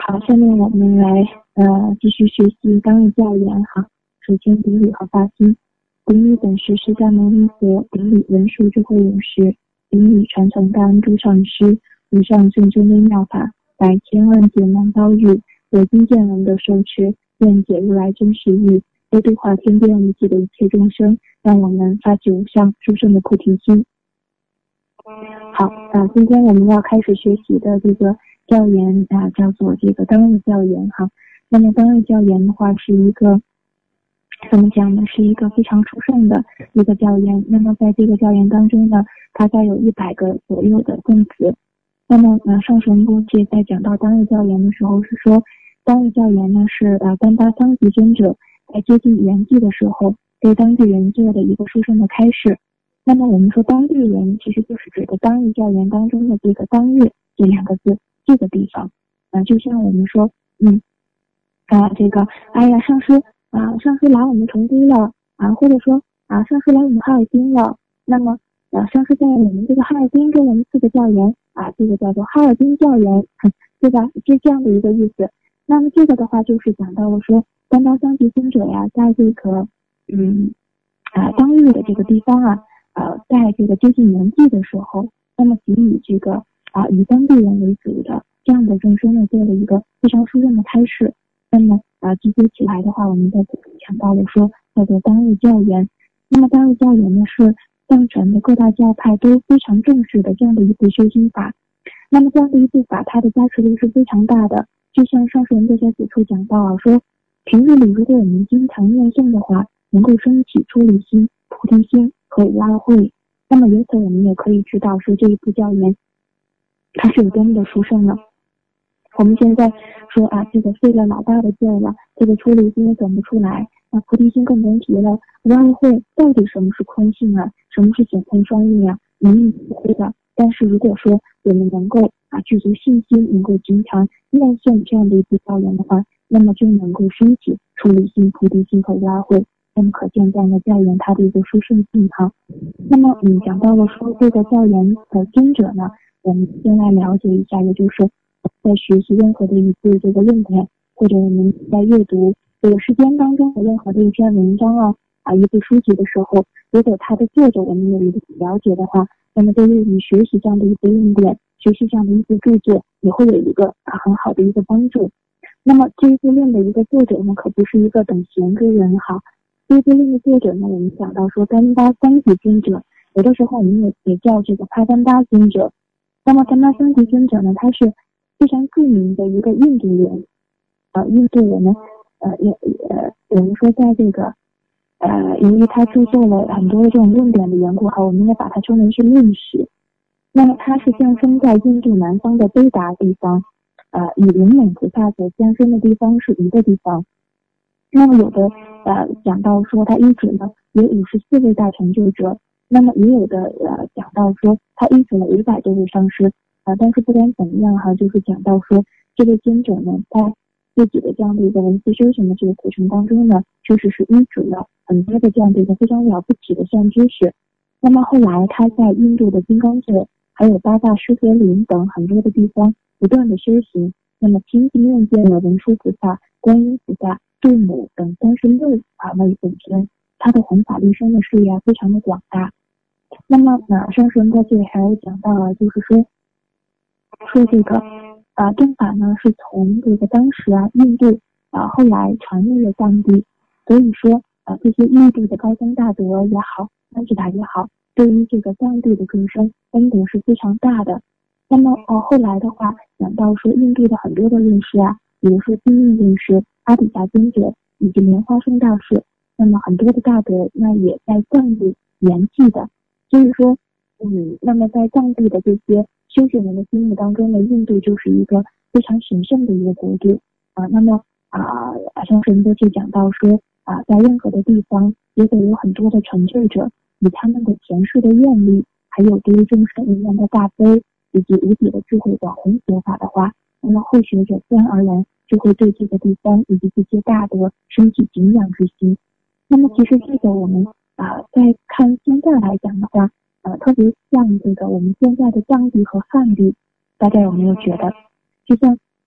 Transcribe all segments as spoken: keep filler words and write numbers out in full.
好，下面我们来呃继续学习当日教研哈。首先顶礼和发心，顶礼本师释迦牟尼佛，顶礼文殊智慧勇士，顶礼传承大恩诸上师，无上甚深微妙法，百千万劫难遭遇，我今见闻得受持，愿解如来真实义，为度化天边无际的一切众生，让我们发起无上殊胜的菩提心。好啊，今天我们要开始学习的这个教研啊，叫做这个当日教研哈。那么当日教研的话，是一个怎么讲呢？是一个非常殊胜的一个教研。那么在这个教研当中呢，大概有一百个左右的供词。那么呃，上师过去在讲到当日教研的时候是说，当日教研呢是呃丹巴桑吉尊者在接近圆寂的时候对当地人做的一个殊胜的开示。那么我们说当地人其实就是指的当日教研当中的这个当日这两个字这个地方啊、呃，就像我们说嗯啊、呃、这个哎呀上师啊、呃、上师来我们成都了啊，或者说啊上师来我们哈尔滨了，那么啊上师在我们这个哈尔滨跟我们四个教研啊，这个叫做哈尔滨教研对吧，是这样的一个意思。那么这个的话就是讲到了说丹巴桑吉尊者呀在这个嗯啊、呃、当日的这个地方啊呃，在这个接近年纪的时候，那么给予这个啊、呃、以当地人为主的这样的众生呢，做了一个非常殊胜的开示。那么啊，集结起来的话，我们在讲到了说叫做当日教研。那么当日教研呢，是藏传的各大教派都非常重视的这样的一部修心法。那么这样的一部法，它的加持力是非常大的。就像上师人在此处讲到啊，说平日里如果我们经常念诵的话，能够升起出离心、菩提心和无二慧。那么由此我们也可以知道说这一部教研它是有多么的殊胜了。我们现在说啊，这个费了老大的劲了，这个出离心也走不出来，那菩提心更甭提了。无二慧到底什么是空性啊？什么是显空双运啊？明明不会的。但是如果说我们能够啊具足信心，能够经常念诵这样的一部教研的话，那么就能够升起出离心、菩提心和无二慧。那么可见这样的教研它的一个殊胜性哈。那么嗯，讲到了说这个教研的经者呢，我们先来了解一下，也就是在学习任何的一部这个论点，或者我们在阅读这个时间当中的任何的一篇文章啊啊一部书籍的时候，如果它的作者我们有一个了解的话，那么对于你学习这样的一部论点，学习这样的一部著作，也会有一个啊很好的一个帮助。那么这一部论的一个作者呢，可不是一个等闲之人哈。这一部论的作者呢，我们讲到说丹巴桑吉尊者，有的时候我们也也叫这个帕丹巴尊者。那么丹巴桑吉尊者呢，他是非常著名的一个印度人，呃，印度人呢，呃，也呃，我们说在这个呃，由于他著作了很多的这种论点的缘故哈，我们也把它称为是论史。那么他是降生在印度南方的卑达地方，呃，与灵美菩萨所降生的地方是一个地方。那么有的呃讲到说他依止了有五十四位大成就者，那么也有的呃讲到说他依止了五百多位上师啊、呃，但是不管怎么样哈，就是讲到说这位尊者呢，在自己的这样的一个文字修行的这个过程当中呢，确实是依止了很多的这样的一个非常了不起的善知识。那么后来他在印度的金刚座还有八大狮驼岭等很多的地方不断的修行，那么亲自面见了文殊菩萨、观音菩萨、度母等三十六啊位本尊，他的弘法利生的事业非常的广大。那么呢，上师在这里还有讲到了，就是说说这个啊正法呢是从这个当时啊印度啊后来传入了藏地，所以说啊这些印度的高僧大德也好，三智达也好，对于这个藏地的众生恩德是非常大的。那么呃后来的话讲到说印度的很多的论师啊，比如说金印论师、阿底峡尊者以及莲花生大师，那么很多的大德那也在藏地圆寂的。所以说嗯，那么在藏地的这些修行人的心目当中呢，印度就是一个非常神圣的一个国度啊。那么啊，上师就去讲到说啊，在任何的地方也得有很多的成就者，以他们的前世的愿力，还有对于众生无缘的大悲以及无比的智慧广弘佛法的话，那么后学者自然而然就会对这个地方以及这些大德升起敬仰之心。那么其实这个我们啊、呃，在看现在来讲的话，呃，特别像这个我们现在的藏地和汉地，大家有没有觉得，就像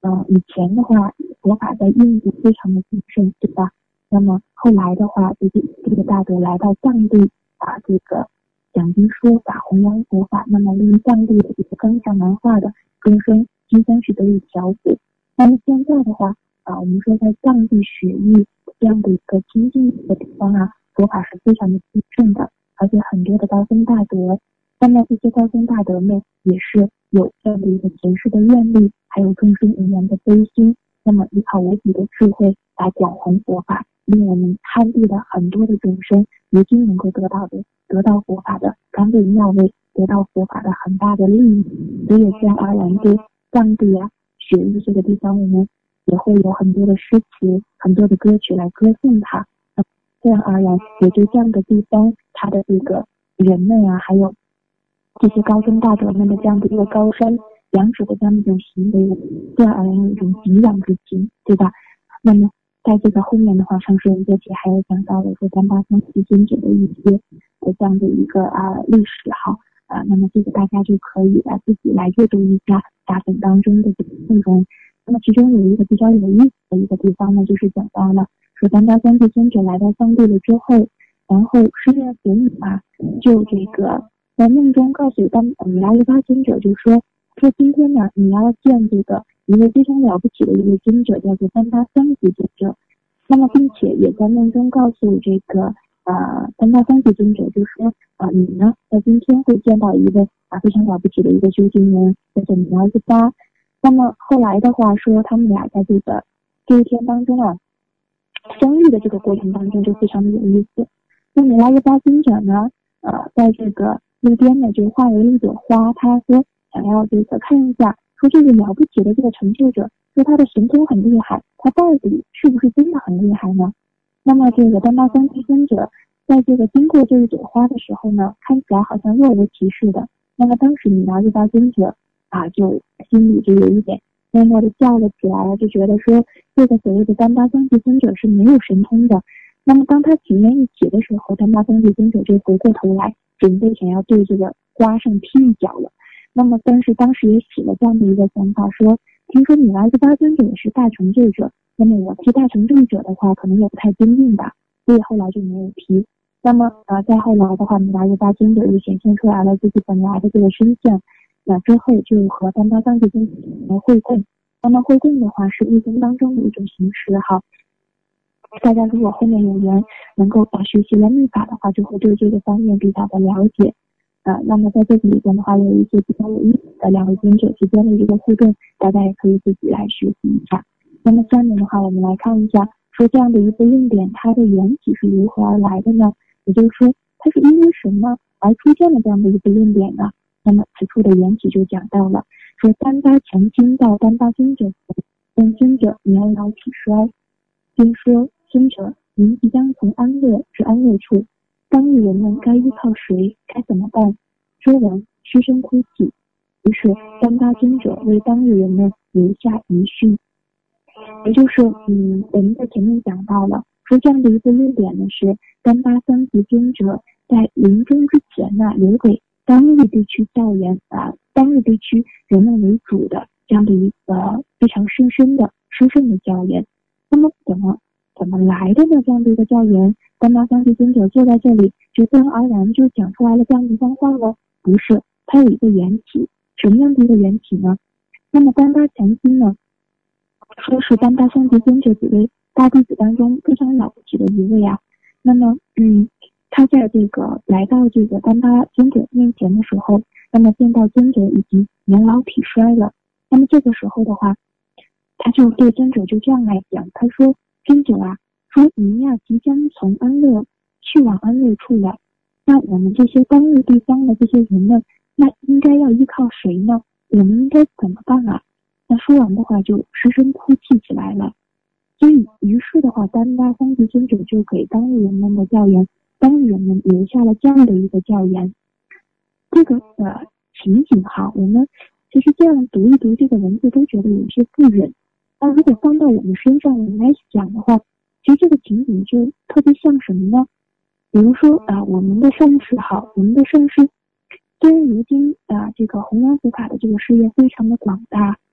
呃，以前的话，佛法在印度非常的兴盛，对吧？那么后来的话，这个这个大德来到藏地，把这个讲经说法、弘扬佛法，那么令藏地的这个冈下南化的众生今生是得以调补。那么现在的话，啊，我们说在藏地雪域这样的一个清净的地方啊，佛法是非常的兴盛的，而且很多的高僧大德，那么这些高僧大德们也是有这样的一个前世的愿力，还有众生无缘的悲心，那么依靠无比的智慧来广弘佛法，令我们汉地的很多的众生如今能够得到的得到佛法的甘露妙味，得到佛法的很大的利益，所以自然而然对藏地啊、雪域这个地方，我们也会有很多的诗词、很多的歌曲来歌颂它。自然而然也对这样的地方，它的这个人们啊，还有这些高僧大德们的这样的一个高山仰止的这样一种行为，自然而然有一种敬仰之情，对吧？那么在这个后面的话，上师仁波切还有讲到了说三八僧集经者的一些的这样的一个啊历史哈啊，那么这个大家就可以啊自己来阅读一下大本当中的这个内容。那么其中有一个比较有意思的一个地方呢，就是讲到了说三八僧集经者来到藏地了之后，然后释迦佛母啊就这个在梦中告诉当弥勒日巴尊者，就说说今天呢你要见这个一位非常了不起的一位尊者，叫做三八僧集尊者。那么并且也在梦中告诉这个呃三八僧集尊者，就说啊、呃、你呢在今天会见到一位啊非常了不起的一个修行人，叫做弥勒日巴。那么后来的话说，他们俩在这个这一天当中啊相遇的这个过程当中就非常的有意思。那弥勒日巴尊者呢呃在这个路边呢就化为了一朵花，他说想要这个看一下，说这个了不起的这个成就者，说他的神通很厉害，他到底是不是真的很厉害呢？那么这个三八僧集尊者在这个经过这一朵花的时候呢，看起来好像若无其事的。那么当时弥勒日巴尊者啊就心里就有一点默默的笑了起来，就觉得说这个所谓的三八僧集尊者是没有神通的。那么当他情愿一起的时候，三八僧集尊者就回过头来准备想要对这个花上踢一脚了。那么但是当时也起了这样的一个想法，说听说弥勒日巴尊者也是大成就者，那么我踢大成就者的话可能也不太坚定吧，所以后来就没有踢。那么呃再后来的话，弥勒日巴尊者就显现出来了自己本来的这个身相，那之后就和三八僧集尊者来会供。那么会供的话是密宗当中的一种形式哈，大家如果后面有缘能够啊学习了密法的话，就会对这个方面比较的了解。呃，那么在这里边的话，有一些比较有意思的两位尊者之间的一个互动，大家也可以自己来学习一下。那么下面的话，我们来看一下，说这样的一个论点，它的缘起是如何而来的呢？也就是说，它是因为什么而出现了这样的一个论点呢？那么此处的缘起就讲到了，说丹巴强经到丹巴尊者，但尊者年老体衰，并说尊者您即将从安乐至安乐处。当日人们该依靠谁？该怎么办？说完，失声哭泣。于是，丹巴尊者为当日人们留下遗训，也就是，嗯，我们在前面讲到了，说这样的一个论点呢，是丹巴僧集尊者在临终之前呢，留给当日地区教员啊，当日地区人们为主的这样的一个非常深深的殊胜的教言。那么，怎么怎么来的呢？这样的一个教言？丹巴僧集尊者坐在这里，就自然而然就讲出来了这样一番话了？不是，它有一个缘起。什么样的一个缘起呢？那么丹巴强经呢，说是丹巴僧集尊者几位大弟子当中非常了不起的一位啊。那么，嗯，他在这个来到这个丹巴尊者面前的时候，那么见到尊者已经年老体衰了。那么这个时候的话，他就对尊者就这样来讲，他说：“尊者啊。”说您呀即将从安乐去往安乐处了，那我们这些当日地方的这些人们，那应该要依靠谁呢？我们应该怎么办啊？那说完的话就失声哭泣起来了。所以于是的话，丹巴僧集尊者就给当日人们的教言，当日人们留下了这样的一个教言。这个呃情景哈，我们其实这样读一读这个文字都觉得有些不忍。那如果放到我们身上我们来想的话，其实这个情景就特别像什么呢？比如说啊，我们的上师好，我们的上师虽然如今啊这个弘扬佛法的这个事业非常的广大，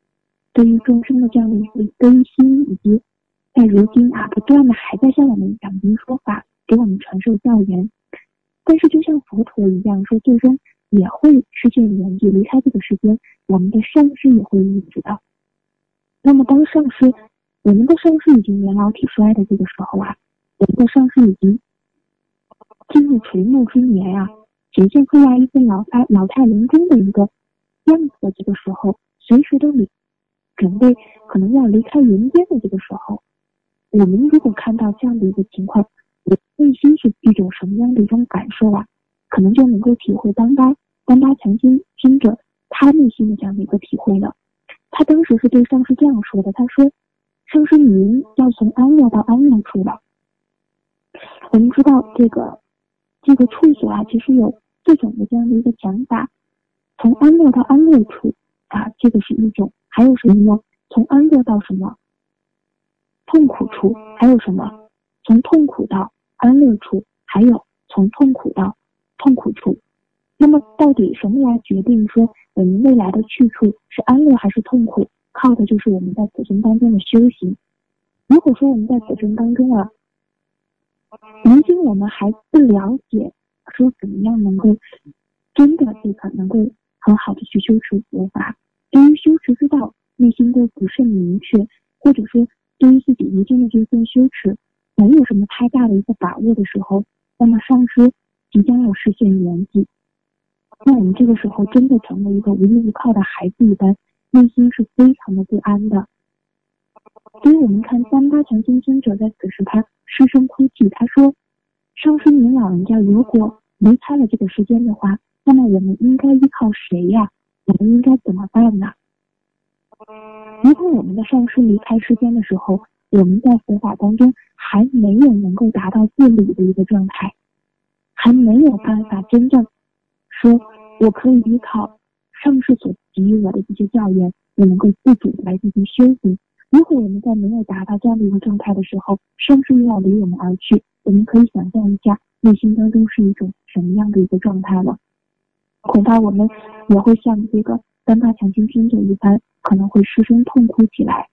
对于众生的这样的一个悲心，以及在如今啊不断的还在向我们讲经说法，给我们传授教言。但是就像佛陀一样，说最终也会失去年纪，离开这个世间，我们的上师也会意识到。那么当上师，我们的上师已经年老体衰的这个时候啊，我们的上师已经进入垂暮之年啊，显现出来一个老态老态龙钟的一个样子的这个时候，随时都离准备可能要离开人间的这个时候，我们如果看到这样的一个情况，我内心是一种什么样的一种感受啊？可能就能够体会当巴当巴曾经听着他内心的这样的一个体会了。他当时是对上师这样说的，他说：“上师您要从安乐到安乐处了。”我们知道这个这个处所啊，其实有四种的这样的一个讲法，从安乐到安乐处啊，这个是一种；还有什么呢？从安乐到什么痛苦处，还有什么？从痛苦到安乐处，还有从痛苦到痛苦处。那么到底什么来决定说我们未来的去处是安乐还是痛苦？靠的就是我们在此生当中的修行。如果说我们在此生当中啊，如今我们还不了解说怎么样能够真的这个能够很好的去修持佛法，对于修持之道内心都不甚明确，或者说对于自己如今的这份修持没有什么太大的一个把握的时候，那么上师即将要实现圆寂，那我们这个时候真的成了一个无依无靠的孩子一般，内心是非常的不安的。所以我们看三八禅经尊者在此时他失声哭泣，他说：“上师您老人家如果离开了这个世间的话，那么我们应该依靠谁呀？我们应该怎么办呢？如果我们的上师离开世间的时候，我们在佛法当中还没有能够达到自理的一个状态，还没有办法真正说我可以依靠上师所给予我的这些教言，我能够自主来进行修行。如果我们在没有达到这样的一个状态的时候，上师又要离我们而去，我们可以想象一下内心当中是一种什么样的一个状态了。恐怕我们也会像这个三八禅经尊者一般，可能会失声痛哭起来。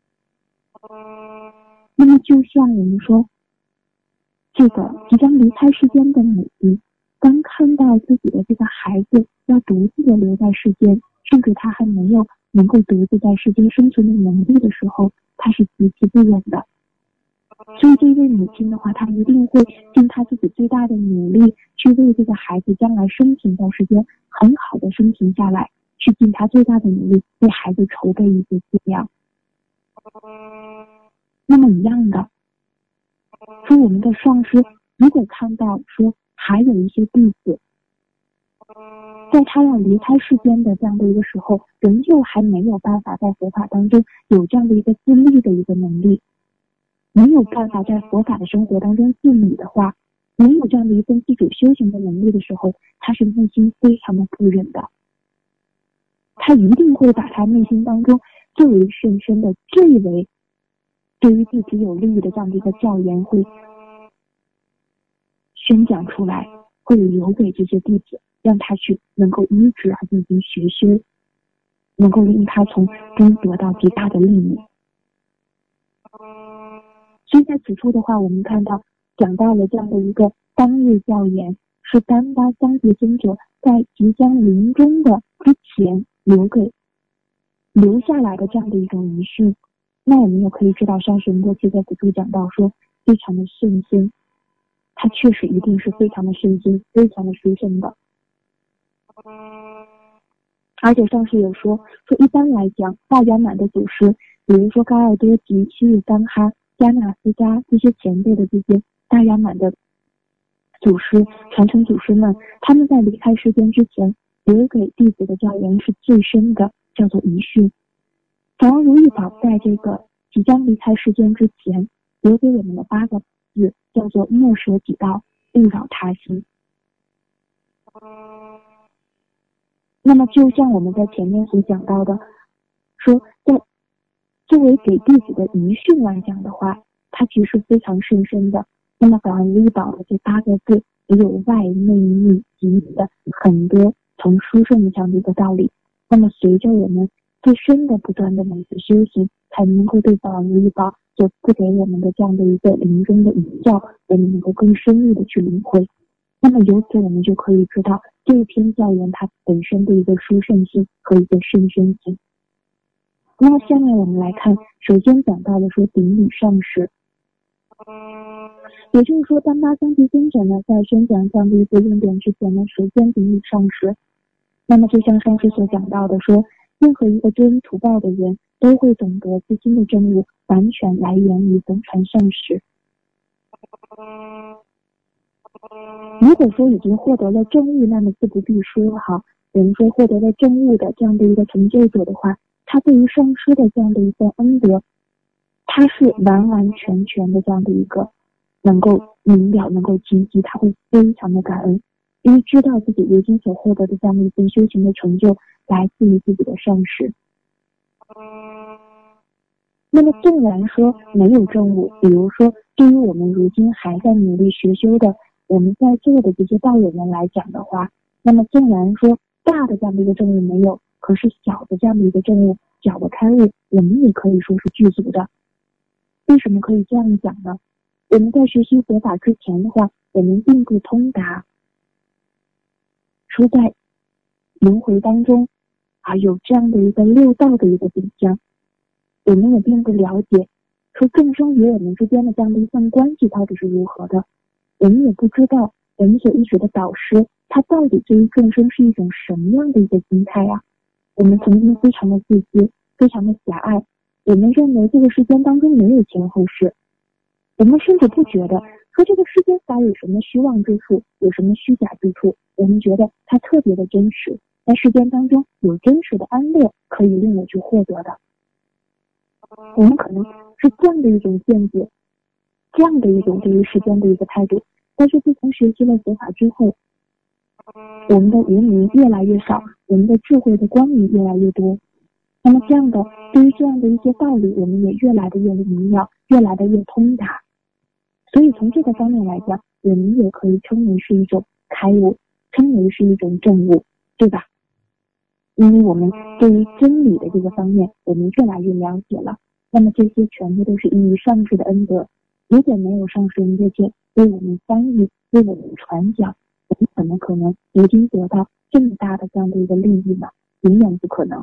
那么就像我们说，这个即将离开世间的母亲，刚看到自己的这个孩子要独自的留在世间，甚至他还没有能够独自在世间生存的能力的时候，他是极其不忍的。所以这位母亲的话，她一定会尽她自己最大的努力，去为这个孩子将来生存在世间很好的生存下来，去尽她最大的努力为孩子筹备一些资料。那么一样的，说我们的上师如果看到说还有一些弟子，在他要离开世间的这样的一个时候，仍旧还没有办法在佛法当中有这样的一个自立的一个能力，没有办法在佛法的生活当中自理的话，没有这样的一份自主修行的能力的时候，他是内心非常的不忍的。他一定会把他内心当中最为甚深的、最为对于自己有利益的这样的一个教言会宣讲出来，会留给这些弟子，让他去能够依止而进行学修，能够令他从中得到极大的利益。所以在此处的话，我们看到讲到了这样的一个当日教言，是丹巴香觉尊者在即将临终的之前留给留下来的这样的一种仪式。那我们也可以知道，上师过去在此处讲到说非常的圣心，他确实一定是非常的圣心，非常的殊胜的。而且上师有说说一般来讲，大圆满的祖师，比如说高尔多吉、西日甘哈、加纳斯加这些前辈的这些大圆满的祖师、传承祖师们，他们在离开世间之前留给弟子的教言是最深的，叫做遗训。法王如意宝在这个即将离开世间之前留给我们的八个字叫做莫舍己道，勿扰他心。那么就像我们在前面所讲到的，说在作为给弟子的遗训来讲的话，它其实非常甚深的。那么法王如意宝的这八个字也有外内密集的很多从书圣这样的一个道理。那么随着我们最深的不断的每次修行，才能够对宝如意宝所赐给我们的这样的一个临终的遗教，我们能够更深入的去领会。那么由此我们就可以知道这一篇教言它本身的一个殊胜性和一个甚深性。那么下面我们来看，首先讲到的说顶礼上师，也就是说当八相继尊者呢在宣讲这样的一个论点之前呢，首先顶礼上师。那么就像上师所讲到的说，任何一个知恩图报的人都会懂得自心的正悟完全来源于本传上师。如果说已经获得了正悟，那么自不必说哈。有人说获得了正悟的这样的一个成就者的话，他对于上师的这样的一个恩德，他是完完全全的这样的一个能够明了，能够积极，他会非常的感恩，因为知道自己如今所获得的这样的一份修行的成就来自于自己的上师。那么纵然说没有正悟，比如说对于我们如今还在努力学修的我们在座的这些道友们来讲的话，那么纵然说大的这样的一个正悟没有，可是小的这样的一个正悟，小的开悟，我们也可以说是具足的。为什么可以这样讲呢？我们在学习佛法之前的话，我们并不通达说在轮回当中啊有这样的一个六道的一个比较，我们也并不了解说众生与我们之间的这样的一份关系到底是如何的，我们也不知道我们所依学的导师他到底对于众生是一种什么样的一个心态啊。我们曾经非常的自私，非常的狭隘，我们认为这个世间当中没有前后世，我们甚至不觉得说这个世间法有什么虚妄之处，有什么虚假之处，我们觉得它特别的真实，在世间当中有真实的安乐可以令我去获得的。我们可能是这样的一种见解，这样的一种对于世间的一个态度，但是自从学习了佛法之后，我们的愚民越来越少，我们的智慧的光明越来越多。那么这样的对于这样的一些道理，我们也越来的越明了，越来的越通达。所以从这个方面来讲，我们也可以称为是一种开悟，称为是一种正悟，对吧？因为我们对于真理的这个方面，我们越来越了解了。那么这些全部都是依于上师的恩德。如果没有上师这些为我们翻译，为我们传讲，我们怎么可能如今得到这么大的这样的一个利益呢？永远不可能。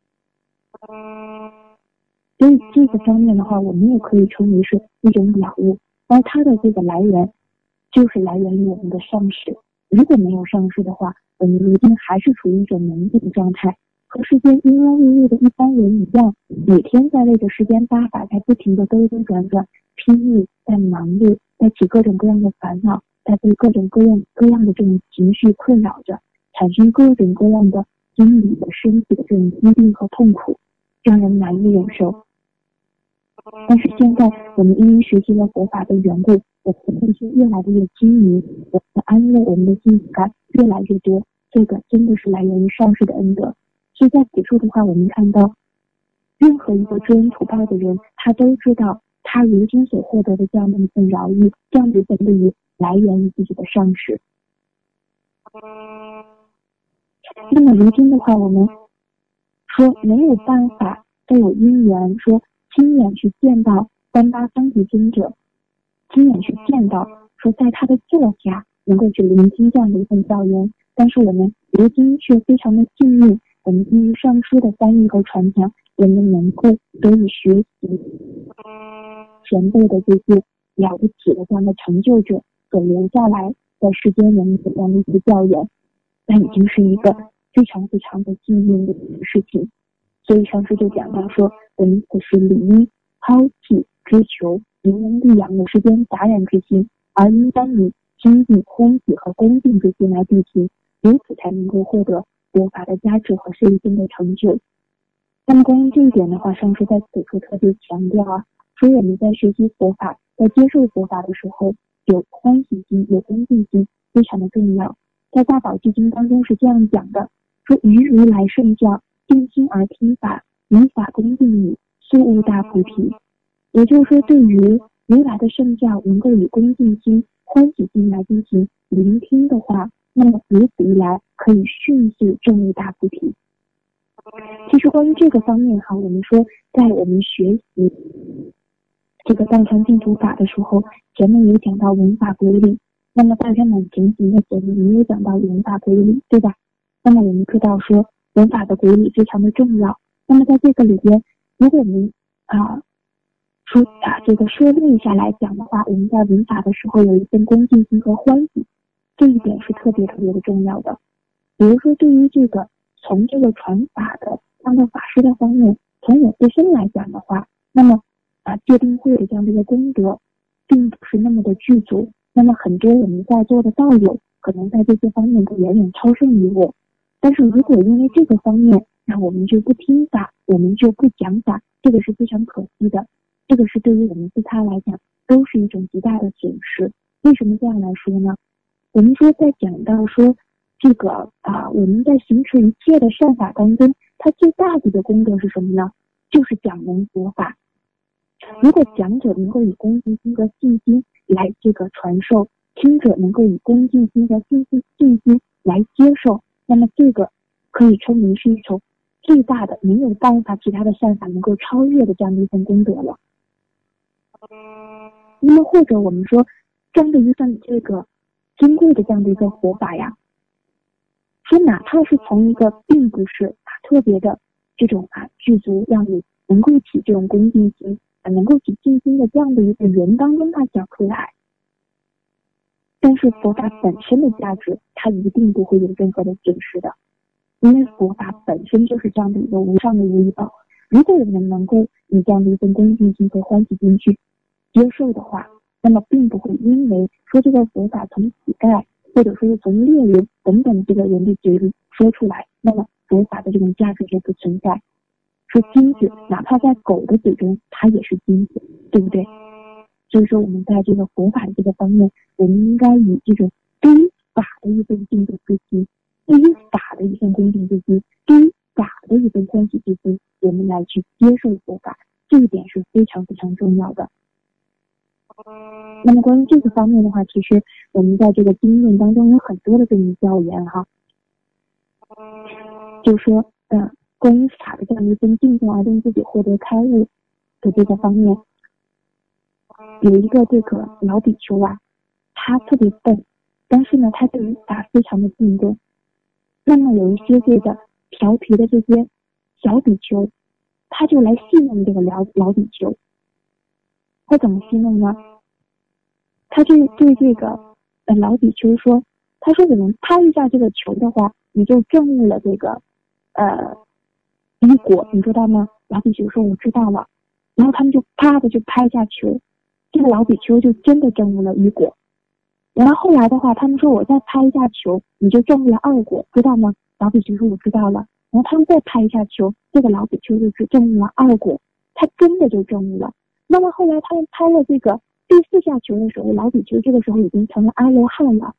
所以这个方面的话，我们也可以称为是一种了悟，而它的这个来源就是来源于我们的上师。如果没有上师的话，我们如今还是处于一种蒙蔽的状态，和世间庸庸碌碌的一般人一样，每天在为着世间八法在不停的兜兜转转，拼命在忙碌，在起各种各样的烦恼，在被各种各样各样的这种情绪困扰着，产生各种各样的心理的身体的这种疾病和痛苦，让人难以忍受。但是现在我们因为学习了佛法的缘故，我们的内心越来的越精明，我们的安乐，我们的幸福感越来越多，这个真的是来源于上师的恩德。所以在此处的话，我们看到任何一个知恩图报的人，他都知道他如今所获得的这样的一份饶益，这样的一份利益来源于自己的上师。那么如今的话，我们说没有办法再有因缘说亲眼去见到三八三体尊者，亲眼去见到说在他的座下能够去聆听这样的一份教言，但是我们如今却非常的幸运，我们因为上师的翻译和传讲，我们能够得以学习前辈的这些了不起的这样的成就者所留下来在世间人民的这样的一些教言，那已经是一个非常非常的幸运的一个事情。所以上师就讲到说，我们此时理应抛弃追求名闻利养的世间杂染之心，而应当以精进欢喜和恭敬之心来进行，如此才能够获得佛法的加持和身心的成就。那么关于这一点的话，上师在此处特别强调啊，说我们在学习佛法，在接受佛法的时候，有欢喜心，有恭敬心，非常的重要。在大宝积经当中是这样讲的，说于如来圣教，定心而听法，以法恭敬语，速悟大菩提。也就是说，对于如来的圣教能够以恭敬心、欢喜心来进行聆听的话，那么如此一来可以迅速证悟大菩提。 其实关于这个方面哈，我们说在我们学习这个藏传净土法的时候，前面有讲到文法规律，那么大圆满前行的前面也有讲到文法规律，对吧？那么我们知道说文法的规律非常的重要。那么在这个里边，如果我们啊说啊这个说例下来讲的话，我们在文法的时候有一份恭敬心和欢喜，这一点是特别特别的重要的。比如说对于这个从这个传法的当个法师的方面，从我自身来讲的话，那么啊戒定慧的这样的一个功德并不是那么的具足，那么很多我们在座的道友可能在这些方面都远远超胜于我。但是如果因为这个方面那我们就不听法，我们就不讲法，这个是非常可惜的，这个是对于我们自他来讲都是一种极大的损失。为什么这样来说呢？我们说在讲到说这个啊，我们在行持一切的善法当中，它最大的一个功德是什么呢？就是讲闻佛法。如果讲者能够以恭敬心和信心来这个传授，听者能够以恭敬心和信心信心来接受，那么这个可以称为是一种最大的没有办法其他的善法能够超越的这样的一份功德了。那么或者我们说这样的一份这个珍贵的这样的一个佛法呀，说哪怕是从一个并不是啊特别的这种啊具足让你能够起这种恭敬心啊能够起信心的这样的一个人当中，他讲出来，但是佛法本身的价值它一定不会有任何的损失的，因为佛法本身就是这样的一个无上的无依宝。如果我们能够以这样的一份恭敬心和欢喜心去接受的话，那么并不会因为说这个佛法从乞丐或者说是从猎人等等这个人的嘴里说出来，那么佛法的这种价值就不存在。说金子哪怕在狗的嘴中它也是金子，对不对？所以说我们在这个佛法这个方面，我们应该以这种对于法的一份敬重之心，对于法的一份恭敬之心，对于法的一份欢喜之心，我们来去接受佛法，这一点是非常非常重要的。那么关于这个方面的话，其实我们在这个经论当中有很多的这种教言哈，就是说呃关于法的这样一份敬重而令自己获得开悟的这个方面，有一个这个老比丘啊，他特别笨，但是呢他对于法非常的敬重。那么有一些这个调皮的这些小比丘，他就来戏弄这个老老比丘。他怎么戏弄呢？他就对这个呃老比丘说，他说我们拍一下这个球的话，你就证悟了这个呃因果，你知道吗？老比丘说我知道了。然后他们就啪的就拍一下球，这个老比丘就真的证悟了一果。然后后来的话，他们说我再拍一下球，你就证悟了二果，知道吗？老比丘说我知道了。然后他们再拍一下球，这个老比丘就证悟了二果，他真的就证悟了。那么后来他们拍了这个第四下球的时候，老比丘这个时候已经成了阿罗汉了。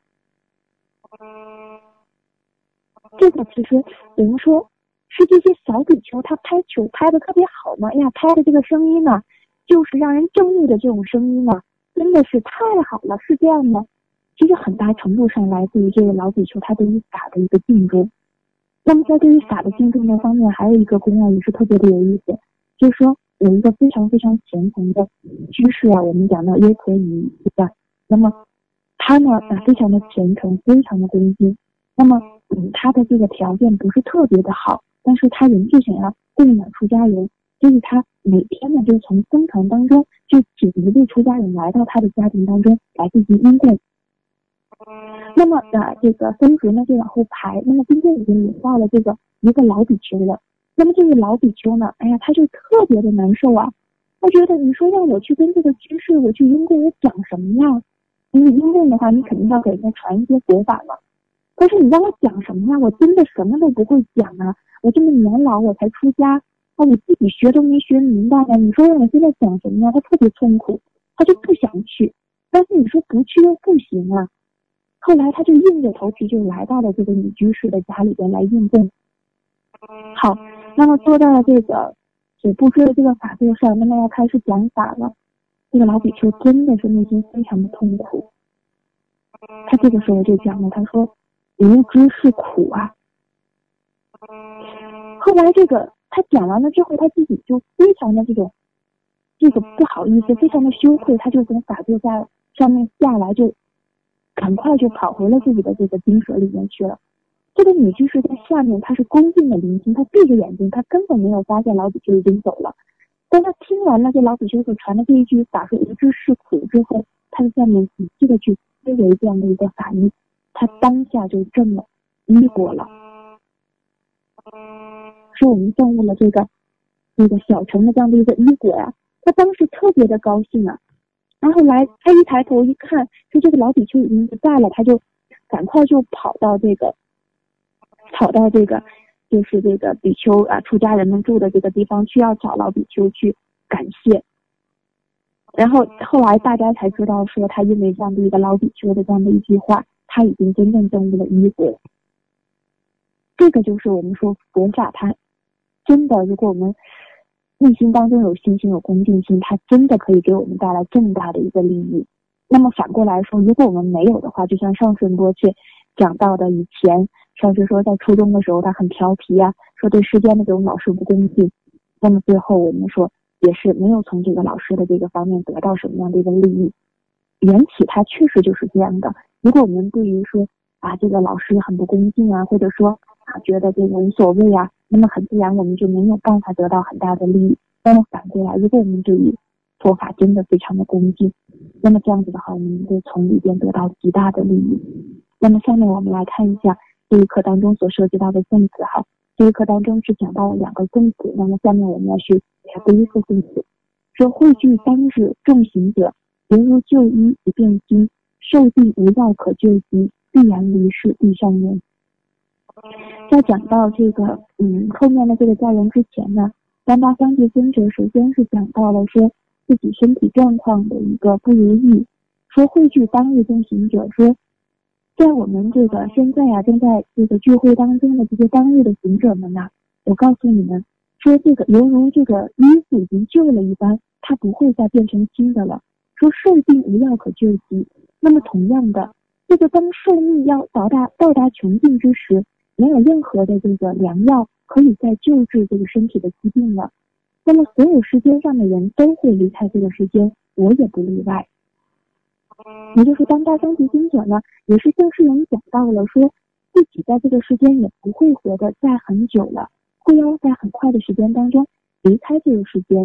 这个其实我们说是这些小比丘他拍球拍的特别好嘛，哎呀，拍的这个声音呢，就是让人证悟的这种声音呢，真的是太好了，是这样吗？其实很大程度上来自于这个老比丘他对于法的一个敬重。那么在对于法的敬重的方面，还有一个公案也是特别的有意思，就是说有一个非常非常虔诚的居士啊，我们讲到约可以对吧？那么他呢非常的虔诚，非常的恭敬。那么嗯，他的这个条件不是特别的好，但是他仍旧想要供养出家人，所以他每天呢就从僧团当中就请一位出家人来到他的家庭当中来进行因供。那么呃，这个僧值呢就往后排，那么今天已经轮到了这个一个老比丘了。那么这个老比丘呢，哎呀，他就特别的难受啊。他觉得你说让我去跟这个居士我去因供，我讲什么呀？因为因供的话，你肯定要给人家传一些佛法嘛。可是你让我讲什么呀？我真的什么都不会讲啊！我这么年老，我才出家，啊，我自己学都没学明白呢。你说让我现在讲什么呀？他特别痛苦，他就不想去。但是你说不去又不行啊。后来他就硬着头皮就来到了这个女居士的家里边来应供。好，那么坐到了这个所布置的这个法座上，那么要开始讲法了。这个老比丘真的是内心非常的痛苦。他这个时候就讲了，他说无知是苦啊。 后来这个他讲完了之后，他自己就非常的这种这个不好意思，非常的羞愧，他就从法座下上面下来，就赶快就跑回了自己的这个经舍里面去了。这个女居士在下面，她是恭敬的聆听，她闭着眼睛，她根本没有发现老比丘已经走了。当她听完了这老比丘所传的这一句法说无知是苦之后，她在下面仔细的去思维这样的一个法义，她当下就证了依果了，说我们证悟了这个这个小乘的这样的一个依果呀、啊。她当时特别的高兴啊。然后来她一抬头一看，说这个老比丘已经不在了，她就赶快就跑到这个跑到这个就是这个比丘啊出家人们住的这个地方去，要找老比丘去感谢。然后后来大家才知道说，他因为这样的一个老比丘的这样的一句话，他已经真正证悟了依果。这个就是我们说佛法，它真的，如果我们内心当中有信心有恭敬心，它真的可以给我们带来重大的一个利益。那么反过来说，如果我们没有的话，就像上顺波切讲到的，以前上师说在初中的时候他很调皮啊，说对世间的这种老师不恭敬，那么最后我们说也是没有从这个老师的这个方面得到什么样的一个利益。缘起它确实就是这样的。如果我们对于说啊这个老师很不恭敬啊，或者说啊觉得这个无所谓啊，那么很自然我们就没有办法得到很大的利益。那么反过来，如果我们对于佛法真的非常的恭敬，那么这样子的话，我们会从里边得到极大的利益。那么下面我们来看一下这一课当中所涉及到的颂词哈。这一课当中只讲到了两个颂词，那么下面我们要去看第一个颂词，说汇聚当日众行者，犹如旧衣不变心，受病无药可救急，必然离世地上人。在讲到这个嗯后面的这个教人之前呢，丹巴桑吉尊者首先是讲到了说自己身体状况的一个不如意，说汇聚当日众行者，说在我们这个现在啊正在这个聚会当中的这些当日的行者们呐、啊，我告诉你们说，这个犹如这个衣服已经旧了一般，它不会再变成新的了。说受病无药可救急，那么同样的，这个当寿命要到达到达穷尽之时，没有任何的这个良药可以再救治这个身体的疾病了。那么所有世间上的人都会离开这个世间，我也不例外。也就是当大僧提经者呢，也是向世人讲到了说自己在这个世间也不会活得再很久了，会要在很快的时间当中离开这个世间。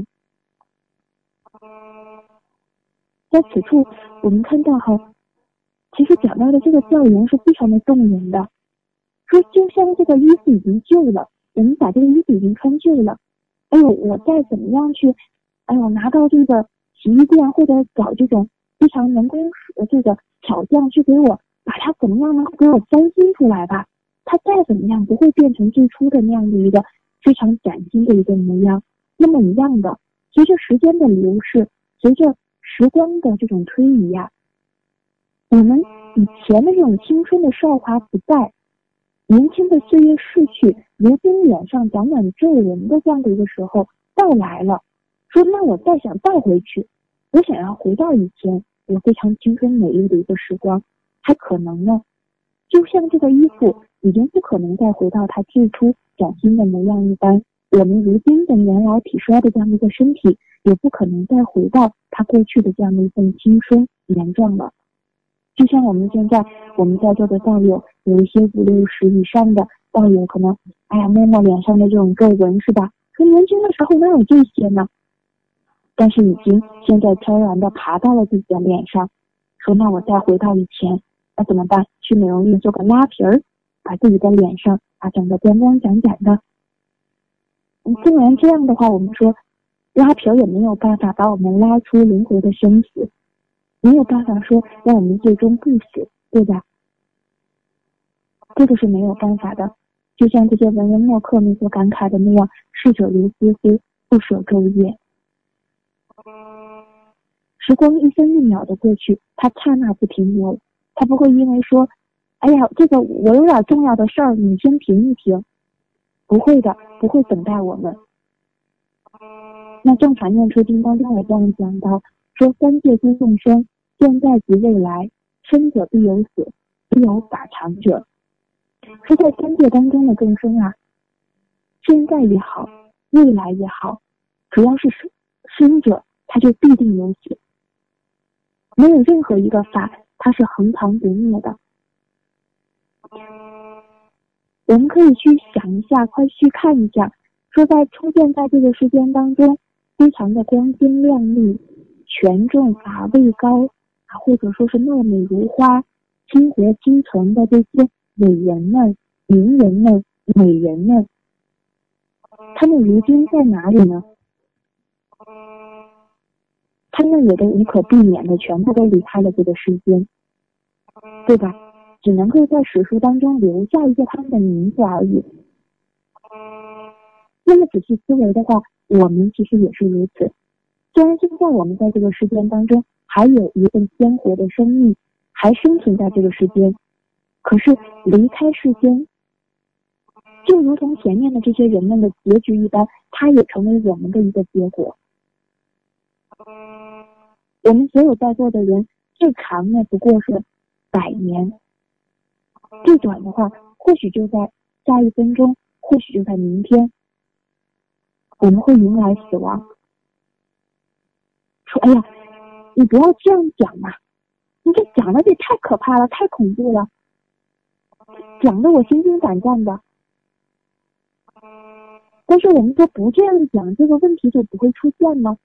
在此处我们看到哈，其实讲到的这个教言是非常的动人的，说就像这个衣服已经旧了，我们把这个衣服已经穿旧了，哎呦我再怎么样去哎呦拿到这个洗衣店或者找这种非常人工的这个巧匠去给我把它怎么样能够给我翻新出来吧，它再怎么样不会变成最初的那样的一个非常崭新的一个模样。那么一样的，随着时间的流逝，随着时光的这种推移呀、啊，我们以前的这种青春的少华不在，年轻的岁月逝去，如今脸上长满皱纹的这样的一个时候到来了。说那我再想倒回去，我想要回到以前有非常青春美丽的一个时光，还可能呢？就像这个衣服已经不可能再回到它最初崭新的模样一般，我们如今的年老体衰的这样的一个身体也不可能再回到它过去的这样的一份青春年壮了。就像我们现在我们在座的道友有一些五六十以上的道友，可能哎呀摸摸脸上的这种皱纹是吧，可年轻的时候哪有这些呢？但是已经现在悄然的爬到了自己的脸上，说那我再回到以前，那怎么办？去美容院做个拉皮儿，把自己的脸上啊整个光光闪闪的。嗯，既然这样的话，我们说拉皮儿也没有办法把我们拉出轮回的生死，没有办法说让我们最终不死，对吧？这个是没有办法的。就像这些文人墨客们所感慨的那样，逝者如斯夫，不舍昼夜。时光一分一秒的过去，它刹那不停留，它不会因为说哎呀这个我有点重要的事儿你先停一停，不会的，不会等待我们。那正法念处经当中也这样讲到，说三界诸众生，现在及未来，生者必有死，必有法常者。说在三界当中的众生啊， 现在也好，未来也好，只要是生者，他就必定有死。没有任何一个法它是恒常不灭的。我们可以去想一下，快去看一下，说在出现在这个世间当中，非常的光鲜亮丽、权重法位高啊，或者说是貌美如花、倾国倾城的这些伟人们、名人们、美人们，他们如今在哪里呢？他们也都无可避免的全部都离开了这个世间，对吧？只能够在史书当中留下一个他们的名字而已。那么仔细思维的话，我们其实也是如此。虽然现在我们在这个世间当中还有一份鲜活的生命，还生存在这个世间，可是离开世间，就如同前面的这些人们的结局一般，它也成为我们的一个结果。我们所有在座的人，最长的不过是百年，最短的话或许就在下一分钟，或许就在明天，我们会迎来死亡。说哎呀，你不要这样讲嘛，你这讲的也太可怕了，太恐怖了，讲的我心惊胆战的。但是我们说不这样讲，这个问题就不会出现吗？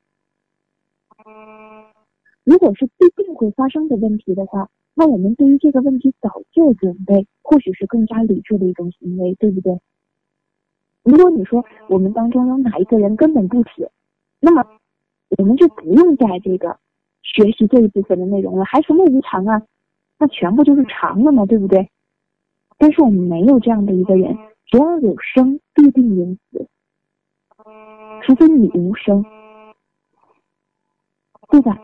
如果是必定会发生的问题的话，那我们对于这个问题早就准备，或许是更加理智的一种行为，对不对？如果你说我们当中有哪一个人根本不死，那么我们就不用在这个学习这一部分的内容了，还什么无常啊？那全部就是常了嘛，对不对？但是我们没有这样的一个人，只要有生必定有死，除非你无生，对吧？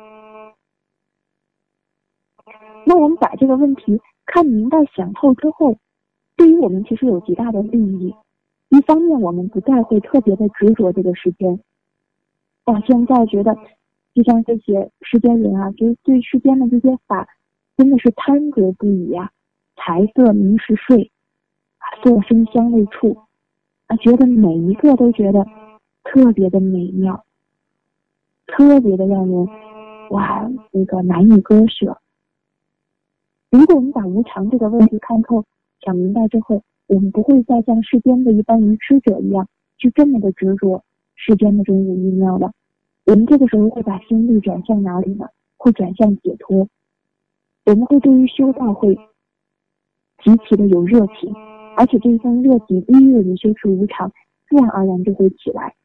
那我们把这个问题看明白想透之后，对于我们其实有极大的利益。一方面我们不再会特别的执着这个时间，我现在觉得就像这些世间人啊，就是对世间的这些法真的是贪着不已啊，财色名食睡啊，色声香味触啊，觉得每一个都觉得特别的美妙，特别的让人哇那个难以割舍。如果我们把无常这个问题看透想明白之后，我们不会再像世间的一般愚痴者一样去这么的执着世间的中五欲妙了。我们这个时候会把心力转向哪里呢？会转向解脱。我们会对于修道会极其的有热情，而且这一份热情因为你修持无常，自然而然就会起来。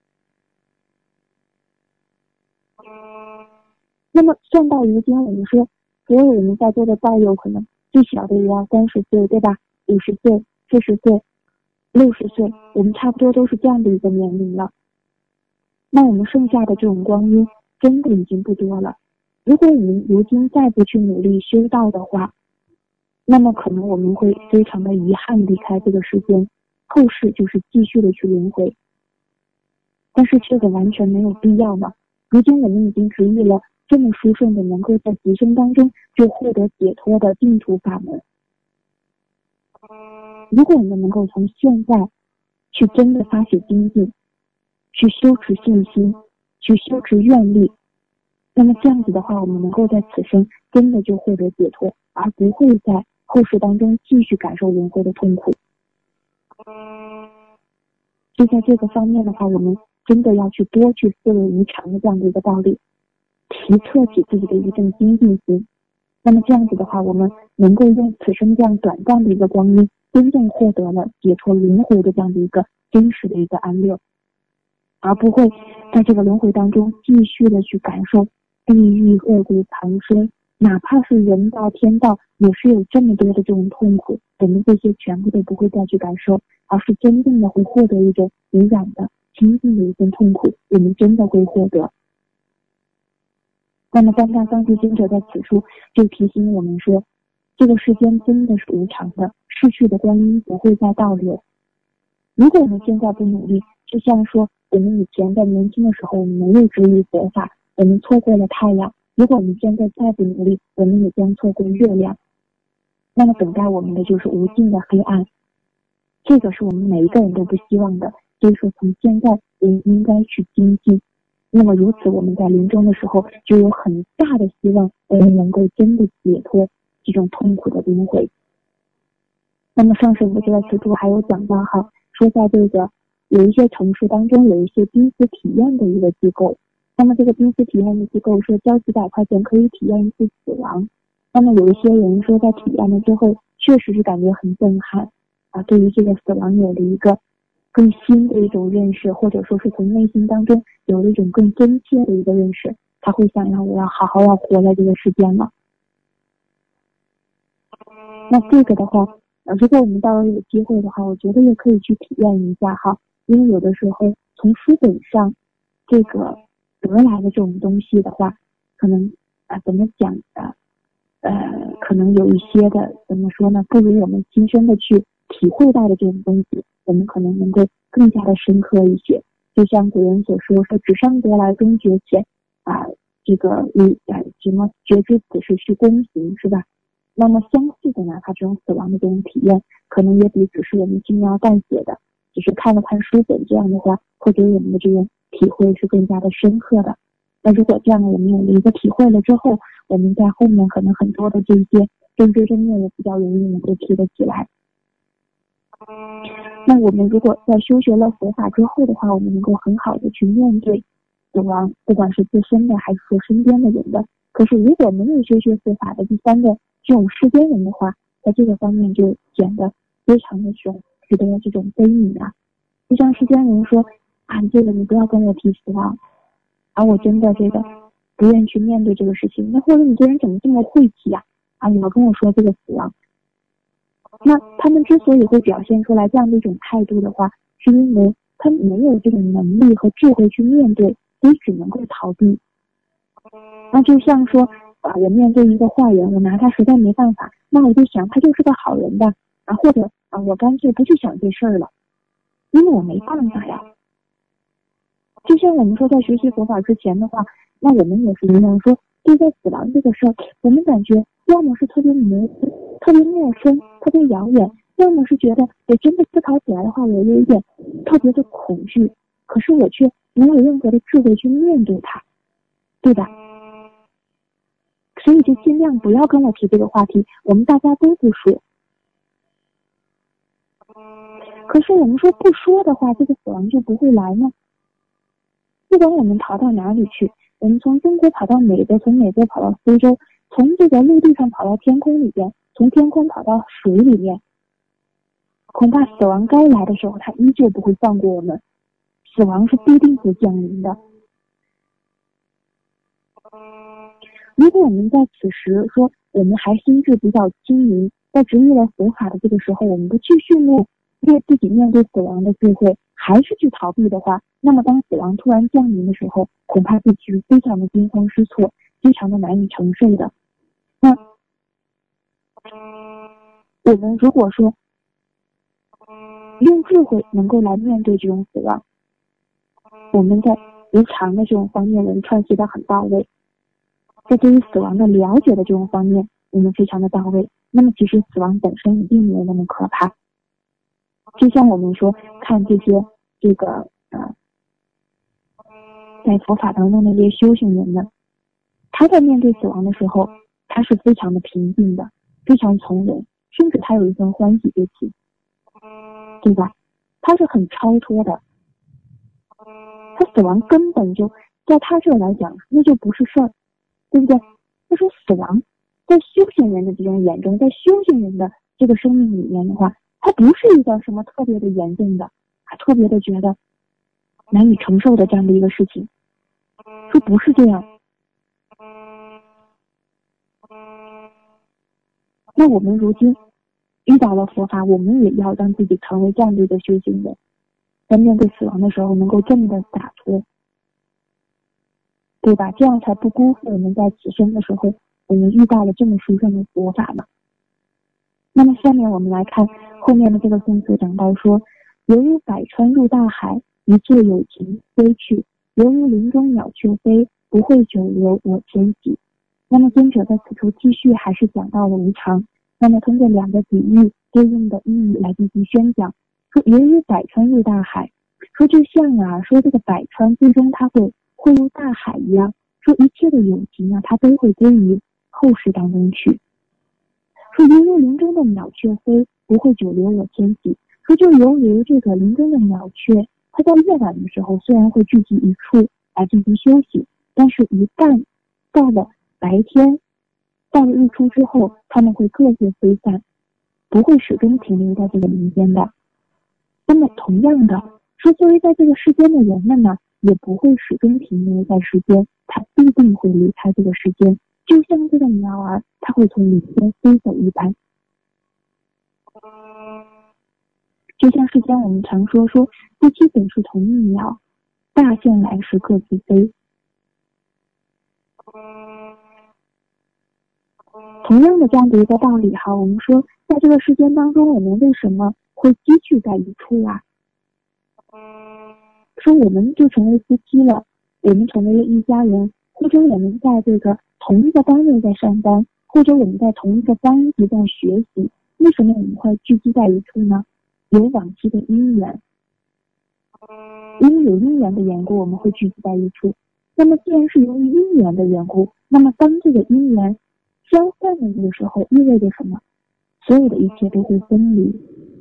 那么算到如今，我们说所有人在座的道友，可能最小的也要三十岁，对吧？五十岁、四十岁、六十岁，我们差不多都是这样的一个年龄了。那我们剩下的这种光阴真的已经不多了。如果我们如今再不去努力修道的话，那么可能我们会非常的遗憾离开这个世间，后世就是继续的去轮回。但是这个完全没有必要嘛。如今我们已经执意了这么殊胜的能够在极生当中就获得解脱的净土法门。如果我们能够从现在去真的发起精进，去修持信心，去修持愿力，那么这样子的话，我们能够在此生真的就获得解脱，而不会在后世当中继续感受轮回的痛苦。就在这个方面的话，我们真的要去多去思维无常的这样的一个道理，提测起自己的一份精进心。那么这样子的话，我们能够用此生这样短暂的一个光阴，真正获得了解脱轮回的这样的一个真实的一个安乐，而不会在这个轮回当中继续的去感受地狱恶鬼旁生，哪怕是人道天道也是有这么多的这种痛苦，我们这些全部都不会再去感受，而是真正的会获得一种无染的清净的一份痛苦，我们真的会获得。那么三藏藏地经者在此处就提醒我们说，这个世间真的是无常的，逝去的光阴不会再倒流。如果我们现在不努力，就像说我们以前在年轻的时候我们没有执于佛法，我们错过了太阳，如果我们现在再不努力，我们也将错过月亮，那么等待我们的就是无尽的黑暗。这个是我们每一个人都不希望的， 所以说从现在也应该去精进。那么如此，我们在临终的时候就有很大的希望，我们能够真的解脱这种痛苦的轮回。那么上师部这个此处还有讲到哈，说在这个有一些城市当中有一些濒死体验的一个机构，那么这个濒死体验的机构说交几百块钱可以体验一次死亡。那么有一些人说在体验了之后确实是感觉很震撼啊，对于这个死亡有了一个更新的一种认识，或者说是从内心当中有了一种更真切的一个认识，他会想要我要好好要活在这个世间了。那这个的话呃，如果我们到了有机会的话，我觉得也可以去体验一下哈，因为有的时候从书本上这个得来的这种东西的话，可能啊、呃、怎么讲的呃，可能有一些的怎么说呢，不如我们亲身的去体会到的这种东西，我们可能能够更加的深刻一些。就像古人所说，说纸上得来终觉浅啊，这个你啊什么觉知此事是公行，是吧？那么相似的呢，它这种死亡的这种体验，可能也比只是我们轻描淡写的，只是看了看书本这样的话，会给我们的这种体会是更加的深刻的。那如果这样我们有了一个体会了之后，我们在后面可能很多的这些真知真面也比较容易能够提得起来。那我们如果在修学了佛法之后的话，我们能够很好的去面对死亡，不管是自身的还是说身边的人的。可是如果没有修学佛法的第三个这种世间人的话，在这个方面就显得非常的穷，觉得这种悲悯啊。就像世间人说啊，这个你不要跟我提死亡，而、啊、我真的这个不愿意去面对这个事情。那或者你这人怎么这么晦气呀、啊？啊，你要跟我说这个死亡。那他们之所以会表现出来这样的一种态度的话，是因为他没有这种能力和智慧去面对，所以只能够逃避。那就像说啊，我面对一个坏人，我拿他实在没办法，那我就想他就是个好人的啊，或者啊，我干脆不去想这事儿了，因为我没办法呀。就像我们说在学习佛法之前的话，那我们也是一样说，对待死亡这个事儿，我们感觉要么是特别模糊、特别陌生、特别遥远，要么是觉得我真的思考起来的话，我有一点特别的恐惧，可是我却没有任何的智慧去面对它，对吧？所以就尽量不要跟我提这个话题，我们大家都不说。可是我们说不说的话，这个死亡就不会来呢。不管我们逃到哪里去，我们从中国跑到美国，从美国跑到非洲，从这个陆地上跑到天空里边，从天空跑到水里面，恐怕死亡该来的时候，它依旧不会放过我们。死亡是必定会降临的。如果我们在此时说我们还心智比较清明，在执意了佛法的这个时候，我们不去训练为自己面对死亡的智慧，还是去逃避的话，那么当死亡突然降临的时候，恐怕自己是非常的惊慌失措，非常的难以承受的。那我们如果说用智慧能够来面对这种死亡，我们在日常的这种方面能串习的很到位，在对于死亡的了解的这种方面我们非常的到位，那么其实死亡本身一定没有那么可怕。就像我们说看这些这个呃，在佛法当中的这些修行人呢，他在面对死亡的时候，他是非常的平静的，非常从容，甚至他有一份欢喜之情，对吧？他是很超脱的，他死亡根本就在他这来讲那就不是事儿，对不对？就说死亡在修行人的这种眼中，在修行人的这个生命里面的话，它不是一个什么特别的严重的，还特别的觉得难以承受的这样的一个事情，说不是这样。那我们如今遇到了佛法，我们也要让自己成为这样的一个修行人，在面对死亡的时候能够这么的洒脱，对吧？这样才不辜负我们在此生的时候我们遇到了这么殊胜的佛法嘛。那么下面我们来看后面的这个颂词讲到说，犹如百川入大海，一切有情飞去，犹如林中鸟雀飞，不会久留我前己。那么尊者在此处继续还是讲到了无常，那么通过两个比喻对应的意义来进行宣讲，说犹如百川入大海， 说就像啊，说这个百川最终它会汇入大海一样，说一切的友情啊，它都会归于后世当中去。说犹如林中的鸟雀飞，不会久留我天喜。说就由于这个林中的鸟雀，它在夜晚的时候虽然会聚集一处来进行休息，但是一旦到了白天，到了日出之后，它们会各自飞散，不会始终停留在这个林间的。那么同样的，说作为在这个世间的人们呢，也不会始终停留在世间，它必定会离开这个世间，就像这个鸟儿，它会从林间飞走一般。就像世间我们常说说夫妻本是同一鸟，大象来时各自飞。同样的这样的一个道理哈，我们说在这个世间当中，我们为什么会积聚在一处啊？说我们就成为夫妻了，我们成为了一家人，或者我们在这个同一个单位在上班，或者我们在同一个班级在学习，为什么我们会聚集在一处呢？有往期的因缘，因为有因缘的缘故，我们会聚集在一处。那么既然是由于因缘的缘故，那么当这个因缘消散的这个时候，意味着什么？所有的一切都会分离，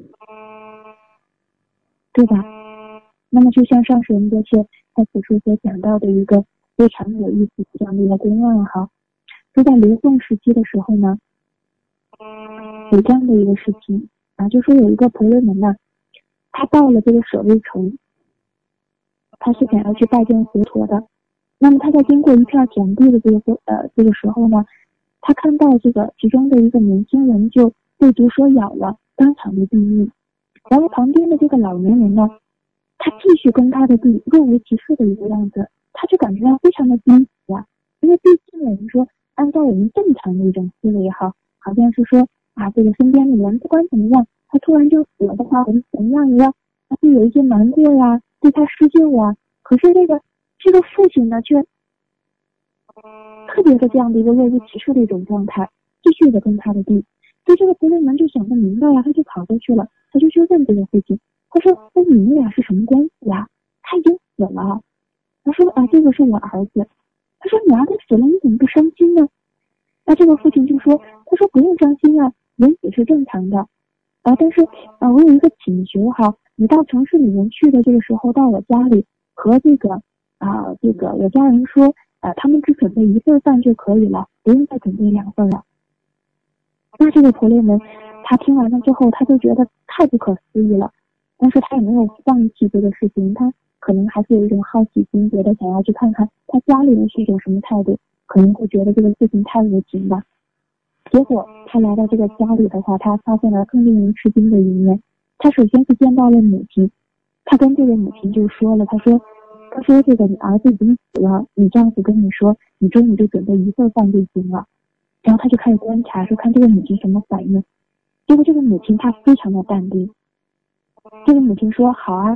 对吧？那么就像上师仁波切在此处所讲到的一个非常有意思这样的一个公案哈，就在刘宋时期的时候呢，有这样的一个事情啊，就说有一个婆罗门呢，他到了这个舍卫城，他是想要去拜见佛陀的。那么他在经过一片田地的这个呃这个时候呢，他看到这个其中的一个年轻人就被毒蛇咬了，当场的地狱。然后旁边的这个老年人呢，他继续跟他的地若无其事的一个样子，他就感觉到非常的惊喜啊，因为毕竟我们说按照我们正常的一种思维哈，好像是说啊这个身边的人不管怎么样，他突然就死了的话，我们怎么样也要他就有一些难过呀，对他施救呀。可是这个这个父亲呢，却特别的这样的一个若无其事的一种状态，继续的跟他的地。所以这个婆罗门就想不明白呀，他就跑过去了，他就去问这个父亲，他说：“那你们俩是什么关系呀？他已经死了。”他说：“啊，这个是我儿子。”他说：“你儿子死了，你怎么不伤心呢？”那这个父亲就说：“他说不用伤心啊，人死是正常的啊，但是啊，我有一个请求哈，你到城市里面去的这个时候，到我家里和这个啊这个我家人说啊，他们只准备一份饭就可以了，不用再准备两份了。”那这个婆罗门他听完了之后，他就觉得太不可思议了，但是他也没有放弃这个事情，他可能还是有一种好奇心，觉得想要去看看他家里人是一种什么态度，可能会觉得这个事情太无情了。结果他来到这个家里的话，他发现了更令人吃惊的一面。他首先是见到了母亲，他跟这个母亲就说了，他说他说这个你儿子已经死了，你丈夫跟你说你中午就准备一份饭就行了。然后他就开始观察，说看这个母亲什么反应。结果这个母亲她非常的淡定，这个母亲说好啊。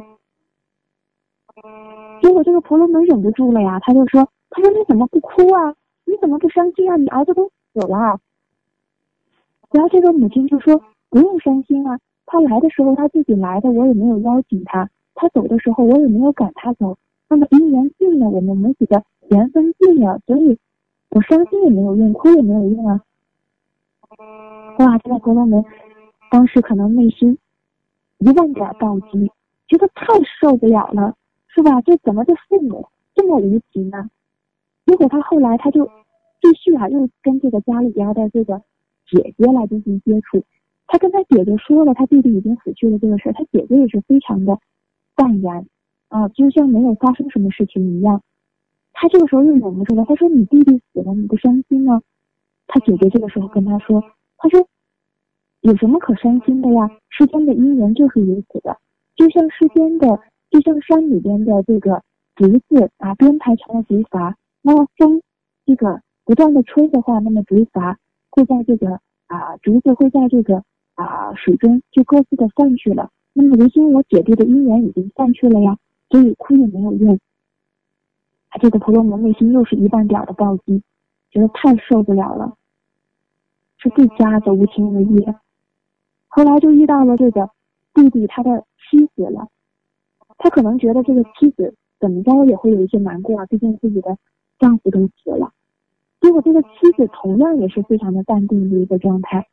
结果这个婆罗门忍不住了呀，他就说他说你怎么不哭啊，你怎么不伤心啊，你儿子都死了。然后这个母亲就说不用伤心啊，他来的时候他自己来的，我也没有邀请他，他走的时候我也没有赶他走，那么因缘尽了，我们母子的缘分尽了，所以我伤心也没有用，哭也没有用啊。哇，这个婆罗门当时可能内心一万点暴击，觉得太受不了了，是吧？这怎么这父母这么无情呢？结果他后来他就继续啊，又跟这个家里边的这个姐姐来进行接触。他跟他姐姐说了他弟弟已经死去了这个事，他姐姐也是非常的淡然啊，就像没有发生什么事情一样。他这个时候又忍不住了，他说你弟弟死了你不伤心吗？他姐姐这个时候跟他说，他说有什么可伤心的呀，世间的因缘就是如此的，就像世间的就像山里边的这个竹子啊，编排成了竹筏，那么风这个不断的吹的话，那么竹筏会在这个啊竹子会在这个啊水中就各自的散去了。那么如今我姐弟的因缘已经散去了呀，所以哭也没有用。这个婆罗门内心又是一万点的暴击，觉得太受不了了，是自家的无情为业。后来就遇到了这个弟弟他的妻子了， 他可能觉得这个妻子怎么着也会有一些难过啊，毕竟自己的丈夫都死了。结果这个妻子同样也是非常的淡定的一个状态，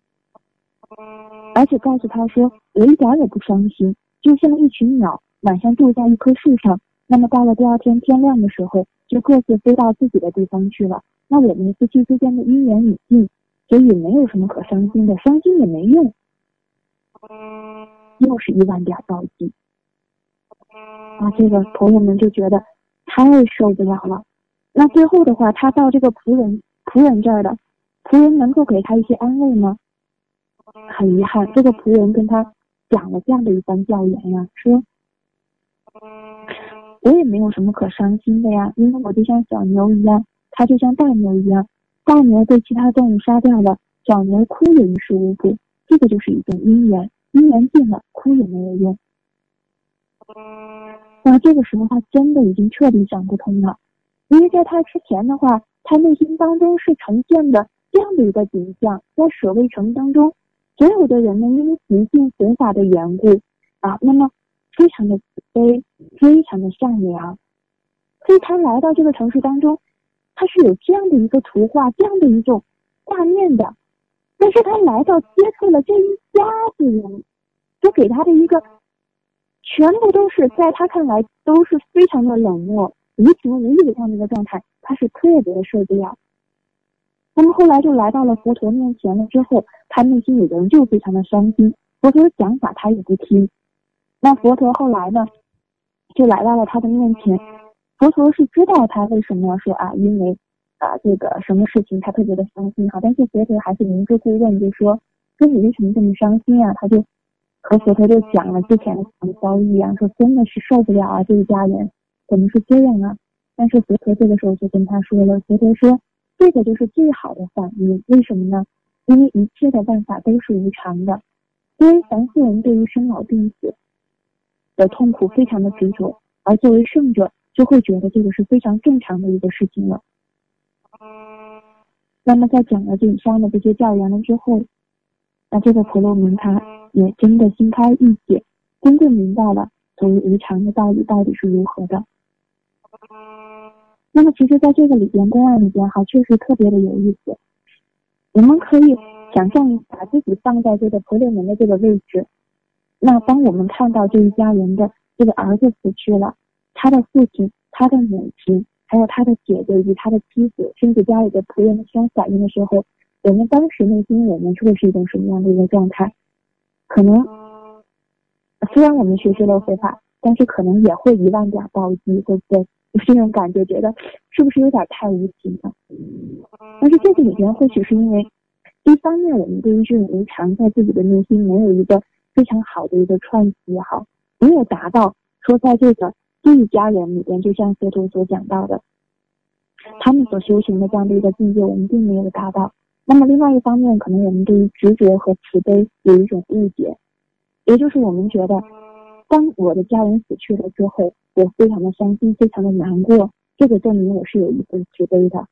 而且告诉他说，我一点也不伤心，就像一群鸟晚上住在一棵树上，那么到了第二天天亮的时候就各自飞到自己的地方去了。那我们夫妻之间的姻缘已尽，所以没有什么可伤心的，伤心也没用。又是一万点暴击啊！这个朋友们就觉得太受不了了。那最后的话，他到这个仆人仆人这儿的，仆人能够给他一些安慰吗？很遗憾，这个仆人跟他讲了这样的一番教言呀，说我也没有什么可伤心的呀，因为我就像小牛一样，他就像大牛一样，大牛被其他动物杀掉了，小牛哭也于事无补，这个就是一种因缘，因缘尽了，哭也没有用。那这个时候他真的已经彻底想不通了，因为在他之前的话，他内心当中是呈现的这样的一个景象，在舍卫城当中，所有的人们因为行信佛法的缘故啊，那么非常的慈悲，非常的善良，所以他来到这个城市当中，他是有这样的一个图画，这样的一种画面的。但是他来到接触了这一家子人，都给他的一个全部都是在他看来都是非常的冷漠无情无义的这样的一个状态，他是特别的受不了。那么后来就来到了佛陀面前了之后，他内心仍旧非常的伤心，佛陀讲法他也不听。那佛陀后来呢就来到了他的面前，佛陀是知道他为什么要说啊，因为啊这个什么事情他特别的伤心哈，但是佛陀还是明知故问，就说说你为什么这么伤心啊？他就和佛陀就讲了之前的遭遇啊，说真的是受不了啊，这一家人怎么是这样啊？但是佛陀这个时候就跟他说了，佛陀说这个就是最好的反应，为什么呢？因为一切的办法都是无常的，因为凡是人对于生老病死的痛苦非常的执着，而作为圣者就会觉得这个是非常正常的一个事情了。那么在讲了这以上的这些教言了之后，那这个婆罗门他也真的心开意解，真正明白了所谓无常的道理到底是如何的。那么其实在这个里边公案里边哈，确实特别的有意思。我们可以想象把自己放在这个婆罗门的这个位置，那当我们看到这一家人的这个儿子死去了，他的父亲、他的母亲还有他的姐姐以及他的妻子，甚至家里的仆人的这种反应的时候，我们当时内心我们会是一种什么样的一个状态？可能虽然我们学习了佛法，但是可能也会一万点暴击，对不对？有这种感觉，觉得是不是有点太无情了？但是这个里边或许是因为一方面我们对于这种无常在自己的内心没有一个非常好的一个串习也好，没有达到说在这个这一家人里边，就像佛陀所讲到的，他们所修行的这样的一个境界我们并没有达到。那么另外一方面，可能我们对于执着和慈悲有一种误解，也就是我们觉得当我的家人死去了之后，我非常的伤心，非常的难过，这个证明我是有一份慈悲的。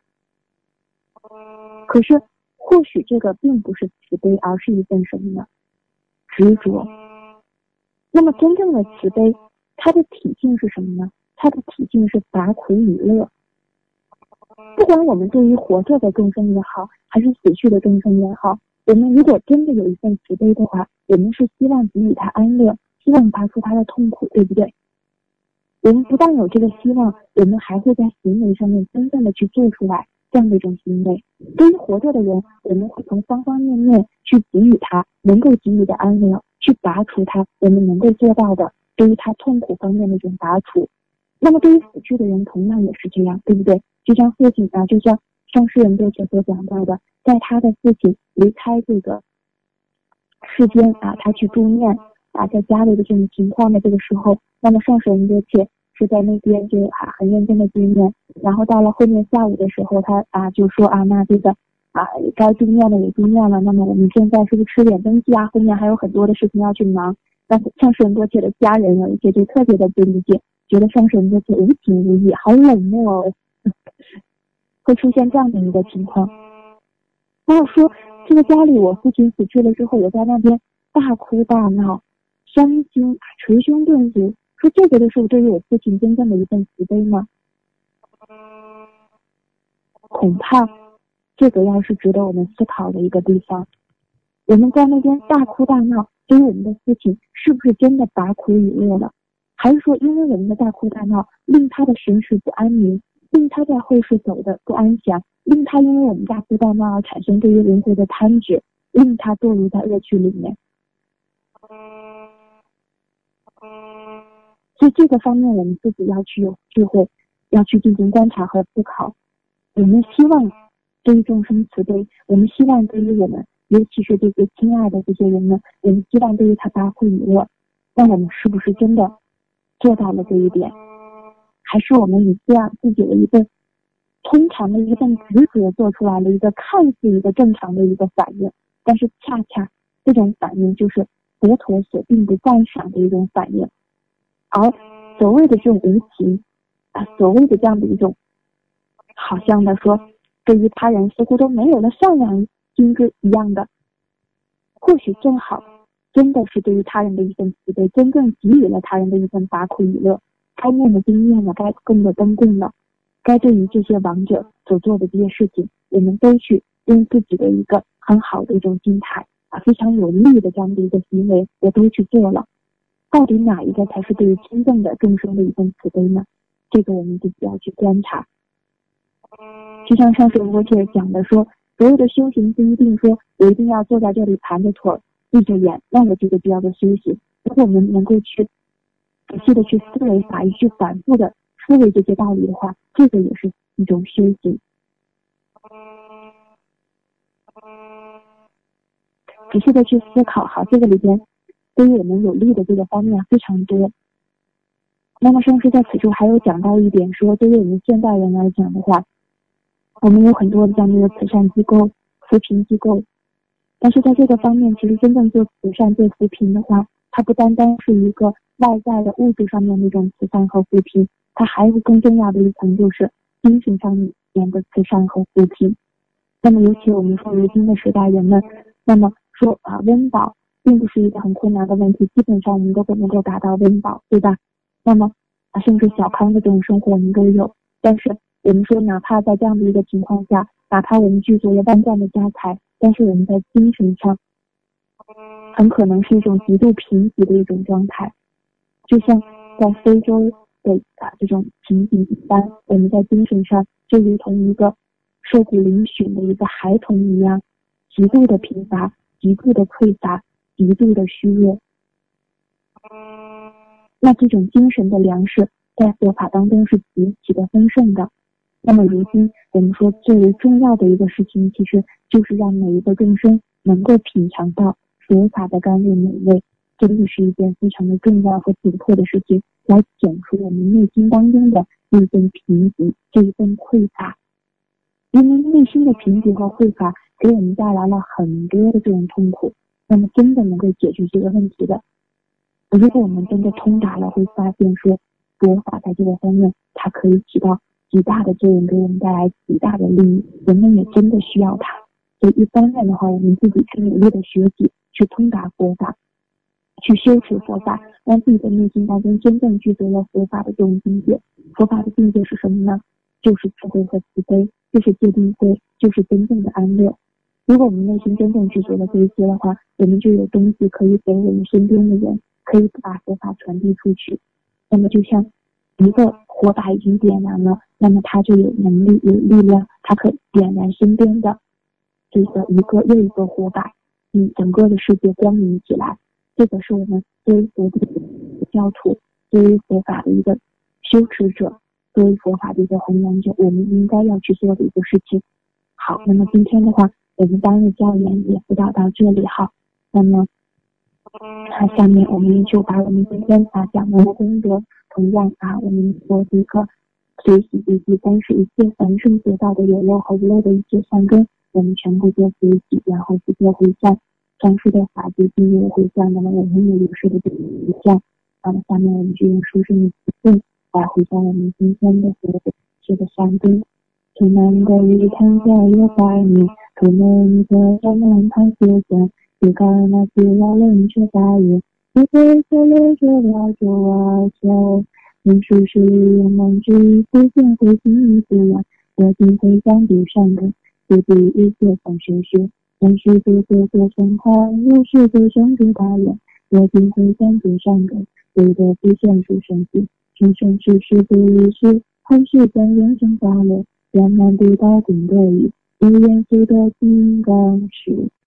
可是或许这个并不是慈悲，而是一份什么呢？执着。那么真正的慈悲，它的体性是什么呢？它的体性是拔苦与乐。不管我们对于活着的众生也好，还是死去的众生也好，我们如果真的有一份慈悲的话，我们是希望给予他安乐，希望拔出他的痛苦，对不对？我们不但有这个希望，我们还会在行为上面真正的去做出来这样的一种行为。对于活着的人，我们会从方方面面去给予他能够给予的安乐，去拔除他我们能够做到的对于他痛苦方面的一种拔除。那么对于死去的人同样也是这样，对不对？就像父亲啊，就像上师仁波切所讲到的，在他的父亲离开这个世间啊，他去住念啊，在家里的这种情况的这个时候，那么上师仁波切是在那边就啊很认真的住念，然后到了后面下午的时候，他啊就说啊，那这个啊该住念的也住念了，那么我们现在是不是吃点东西啊？后面还有很多的事情要去忙。但是上师仁波切的家人有一些就特别的不理解，觉得上师仁波切无情无义，好冷漠哦，会出现这样的一个情况。然后说这个家里我父亲死去了之后，我在那边大哭大闹，伤心捶胸顿足， 说这个的时候对于我父亲真正的一份慈悲吗？恐怕这个要是值得我们思考的一个地方。我们在那边大哭大闹，对于我们的父亲是不是真的拔苦以乐了？还是说因为我们的大哭大闹令他的神识不安宁，令他在后世走的不安详，令他因为我们大哭大闹而产生对于轮回的贪执，令他堕入在恶趣里面。所以这个方面我们自己要去有智慧，要去进行观察和思考。我们希望对于众生慈悲，我们希望对于我们尤其是这些亲爱的这些人们，我们希望对于他拔苦以乐，但我们是不是真的做到了这一点？还是我们以这样自己的一个通常的一份职责做出来了一个看似一个正常的一个反应，但是恰恰这种反应就是佛陀所并不赞赏的一种反应。而所谓的这种无情啊，所谓的这样的一种好像的说对于他人似乎都没有了善良心智一样的，或许正好真的是对于他人的一份慈悲，真正给予了他人的一份拔苦以乐。该念的经念了，该供的灯供了，该对于这些亡者所做的这些事情，我们都去用自己的一个很好的一种心态啊，非常有利的这样的一个行为，我都去做了。到底哪一个才是对于真正的众生的一份慈悲呢？这个我们自己要去观察。就像上次我这讲的说，所有的修行不一定说我一定要坐在这里盘着腿闭着眼，那我这个就叫做修行。如果我们能够去仔细的去思维法义，去反复的思维这些道理的话，这个也是一种修行。仔细的去思考，好，这个里边对于我们有利的这个方面非常多。那么上师在此处还有讲到一点说，对于我们现代人来讲的话，我们有很多的这样的一个慈善机构、扶贫机构，但是在这个方面，其实真正做慈善、做扶贫的话，它不单单是一个外在的物质上面的一种慈善和扶贫，它还有更重要的一层就是精神上面的慈善和扶贫。那么尤其我们说如今的时代人们，那么说啊温饱并不是一个很困难的问题，基本上我们都能够达到温饱，对吧？那么啊甚至小康的这种生活我们都有，但是我们说哪怕在这样的一个情况下，哪怕我们具足了万贯的家财，但是我们在精神上很可能是一种极度贫瘠的一种状态，就像在非洲的啊这种情景一般，我们在精神上就如同一个瘦骨嶙峋的一个孩童一样，极度的贫乏，极度的匮乏，极度的虚弱。那这种精神的粮食在佛法当中是极其的丰盛的。那么如今我们说最为重要的一个事情，其实就是让每一个众生能够品尝到佛法的甘露美味，真的是一件非常的重要和紧迫的事情，来减除我们内心当中的这一份贫瘠，这一份匮乏。因为内心的贫瘠和匮乏给我们带来了很多的这种痛苦，那么真的能够解决这个问题的，如果我们真的通达了，会发现说佛法在这个方面它可以起到极大的作用，给我们带来极大的利益，人们也真的需要它。所以一方面的话，我们自己去努力的学习，去通达佛法，去修持佛法，让自己的内心当中真正具足了佛法的这种境界。佛法的境界是什么呢？就是智慧和慈悲，就是戒定慧，就是真正的安乐。如果我们内心真正具足了这一些的话，我们就有东西可以给我们身边的人，可以把佛法传递出去。那么就像一个火把已经点燃了，那么它就有能力有力量，它可以点燃身边的这个一个又一个火把，嗯，整个的世界光明起来。这个是我们作为佛的教徒，作为佛法的一个修持者，作为佛法的一个弘扬者，我们应该要去做的一个事情。好，那么今天的话，我们当日教研也辅导到这里哈。那么啊，下面我们就把我们今天啊讲的功德，同样啊，我们做这个随喜以及三十一切凡圣得到的有漏和无漏的一切善根，我们全部做随喜，然后去做回向。上师的法就进入回向，那么我们也有事的回向。那么下面我们就用书生的词汇来回向我们今天的所有的一切的善根。图南的日坛在有百米，图南的山南盘四线，有干那些老人却在也， 一杯酒留着了酒啊酒，人数是人们之不见会心一自然，我今会将独上的，不必一些方式学，人是多多多生花，我是多生主大人，我今会将独上的，不得不现出生死，生生世世不离世，后世间人生法乐，两难独到顶得意，有元素的金刚石。